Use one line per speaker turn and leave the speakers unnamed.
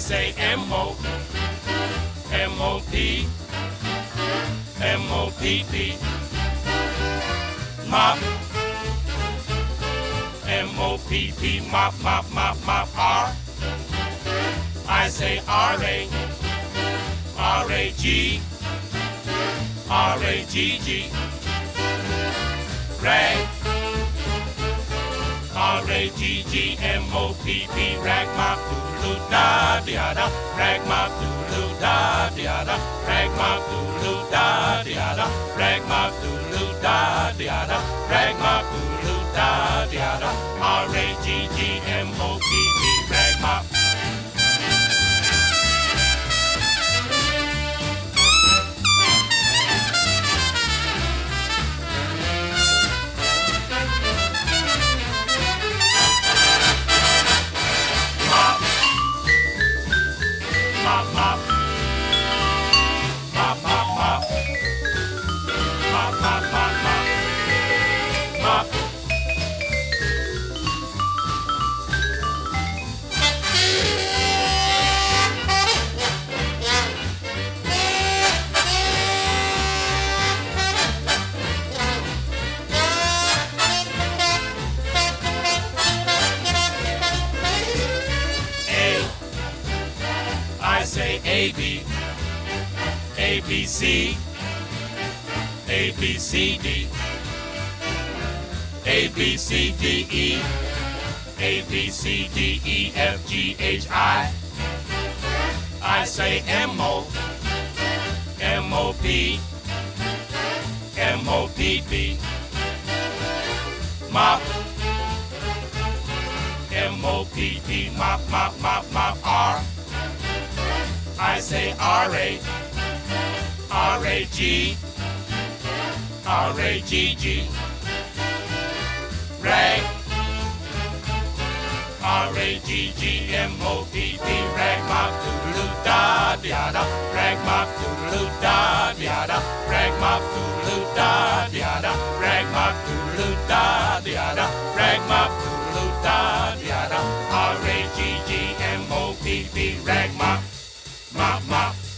say M-O-P, M-O-P-P, mop, M-O-P-P, mop, mop, mop, mop, R. I say R-A, R-A-G, R-A-G-G, rag, R-A-G-G-M-O-P-P, rag, mop, doodle-da-da-da, rag, mop, doodle-da-da-da, rag, mop, doodle-da-da-da, rag, mop, doodle-da-da-da, rag, mop, doodle-da-da-da, R-A-G-G-M-O-P-P, rag, mop. Mop, mop, mop, mop, mop, mop, mop, mop, mop, mop. I say A-B, A-B-C, A-B-C-D, A-B-C-D-E, A-B-C-D-E-F-G-H-I. I say M-O, M-O-P, M-O-P-P, mop, M-O-P-P, mop, mop, mop, mop, R. I say R-A, R-A-G, R-A-G-G, rag, R-A-G-G-M-O-P-P, rag, mop, doodle-da-da-da, rag, mop, doodle-da-da-da, rag, mop, doodle-da-da-da, rag, mop, doodle-da-da-da, rag, mop, doodle-da-da-da, R-A-G-G-M-O-P-P, rag, mop. Mop, mop.